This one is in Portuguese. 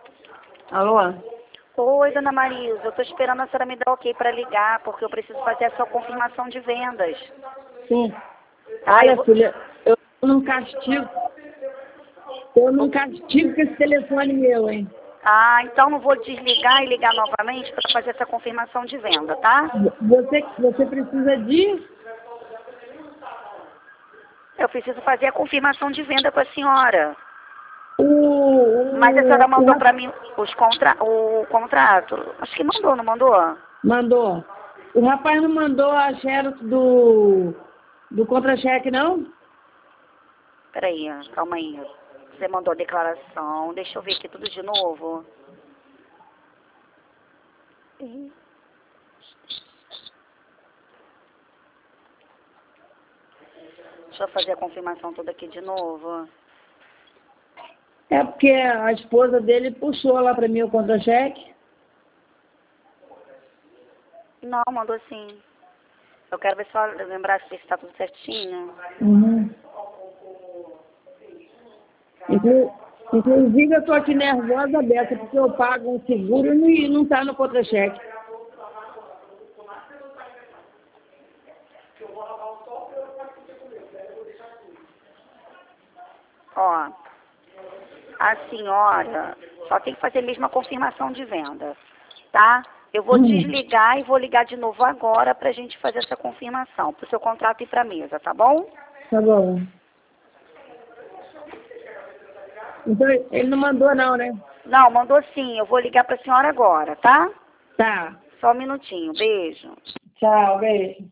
Alô? Oi, dona Marisa, eu tô esperando a senhora me dar ok para ligar, porque eu preciso fazer a sua confirmação de vendas. Sim. Tá, Olha, filha, eu tô num castigo. Tô num castigo com esse telefone meu, hein? então não vou desligar e ligar novamente para fazer essa confirmação de venda, tá? Você precisa de... Eu preciso fazer a confirmação de venda com a senhora. Mas a O, senhora o mandou rap- para mim o contrato. Acho que mandou, não mandou? Mandou. O rapaz não mandou a xerox do contra-cheque, não? Peraí, calma aí. Você mandou a declaração. Deixa eu ver aqui tudo de novo. Deixa eu fazer a confirmação toda aqui de novo. É porque a esposa dele puxou lá pra mim o contra-cheque. Não, mandou sim. Eu quero ver se ela lembrar se está tudo certinho. Uhum. Inclusive, eu tô aqui nervosa dessa, porque eu pago um seguro e não tá no contra-cheque. Ó, a senhora só tem que fazer mesmo a confirmação de venda, tá? Eu vou desligar e vou ligar de novo agora pra gente fazer essa confirmação, pro seu contrato ir pra mesa, tá bom? Tá bom. Então, ele não mandou não, né? Não, mandou sim. Eu vou ligar pra senhora agora, tá? Tá. Só um minutinho. Beijo. Tchau, beijo.